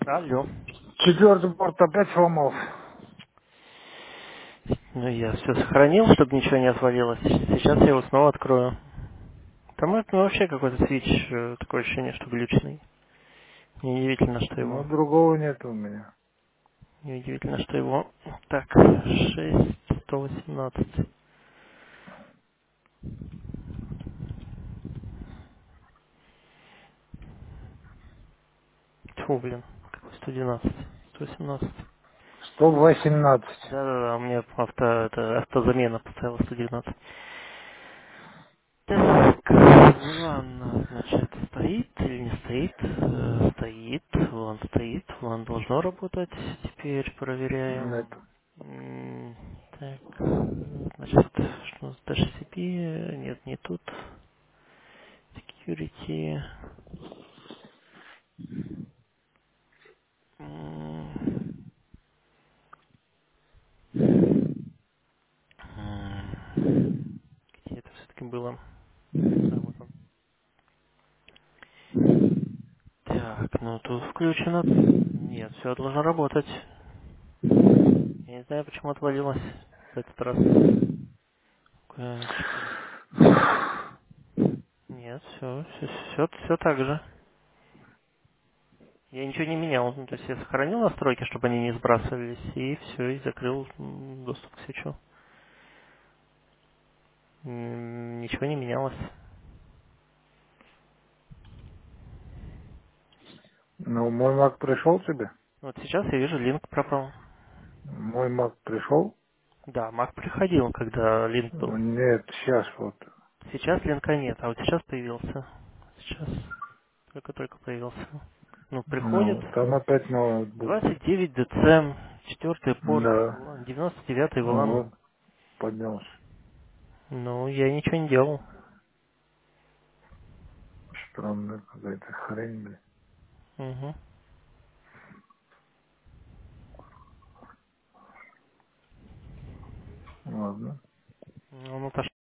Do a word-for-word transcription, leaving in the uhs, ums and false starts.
Алло. Четвертый порт опять сломался. Ну, я все сохранил, чтобы ничего не отвалилось. Сейчас я его снова открою. Там это ну, вообще какой-то свич, э, такое ощущение, что глючный. Неудивительно, что Но его... другого нет у меня. Неудивительно, что его... Так, шесть сто восемнадцать. Тьфу, блин, какой сто двенадцать. сто восемнадцать. Сто восемнадцать. Да-да-да, у меня авто, это, автозамена поставила сто девятнадцать. Так, ладно, значит, стоит или не стоит? Э, Стоит, вон стоит, вон должно работать. Теперь проверяем. Нет. М, Так, э, значит, что у нас дэ эйч си пи? Нет, не тут. Security. М, м, Где это все-таки было? А, вот он. Так, ну тут включено. Нет, все должно работать. Я не знаю, почему отвалилось в этот раз. Э, четыре. Нет, все, все, все, все так же. Я ничего не менял. Ну, то есть я сохранил настройки, чтобы они не сбрасывались, и все, и закрыл м, доступ к свечу. М, Ничего не менялось. Ну, мой маг пришел тебе? Вот сейчас я вижу, линк пропал. Мой маг пришел? Да, Mac приходил, когда линк был. Нет, сейчас вот. Сейчас линка нет, а вот сейчас появился. Сейчас только-только появился. Ну, приходит. Ну, там опять новая буква. двадцать девять дцм, четвертый порт, Да. валан, девяносто девятый Ну, валан. вот, поднялся. Ну, я ничего не делал. Странная какая-то хрень, блин. Угу. Ладно.